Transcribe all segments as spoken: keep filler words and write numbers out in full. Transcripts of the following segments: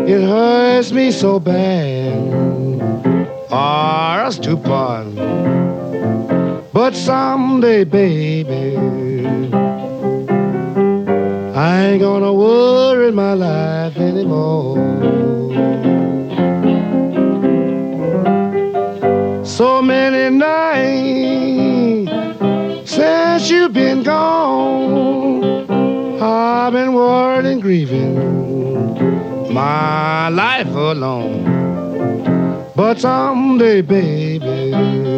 It hurts me so bad, or us to part. But someday, baby, I ain't gonna worry my life anymore. So many nights since you've been gone, I've been worried and grieving my life alone. But someday, baby,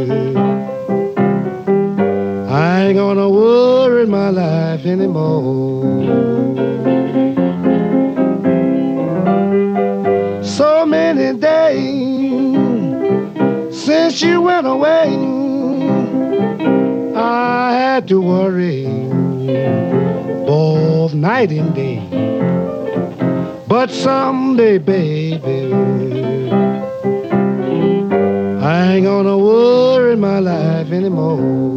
I ain't gonna worry my life anymore. So many days since you went away, I had to worry both night and day. But someday, baby, I ain't gonna worry my life anymore.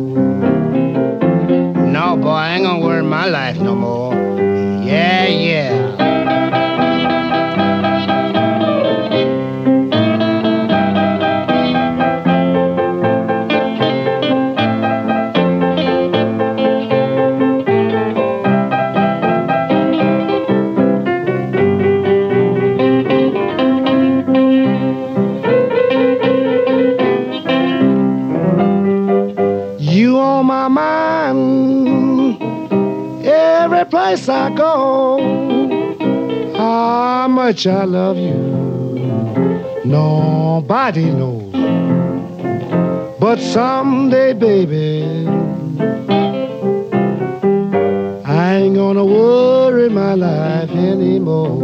No, boy, I ain't gonna worry my life no more. Yeah, yeah. You on my mind every place I go. How much I love you, nobody knows. But someday, baby, I ain't gonna worry my life anymore.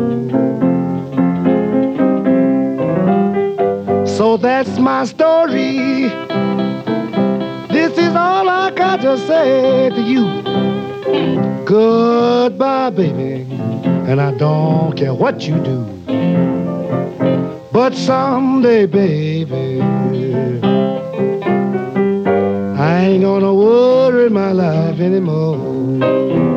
So that's my story. This is all I got to say to you. Goodbye, baby, and I don't care what you do. But someday, baby, I ain't gonna worry my life anymore.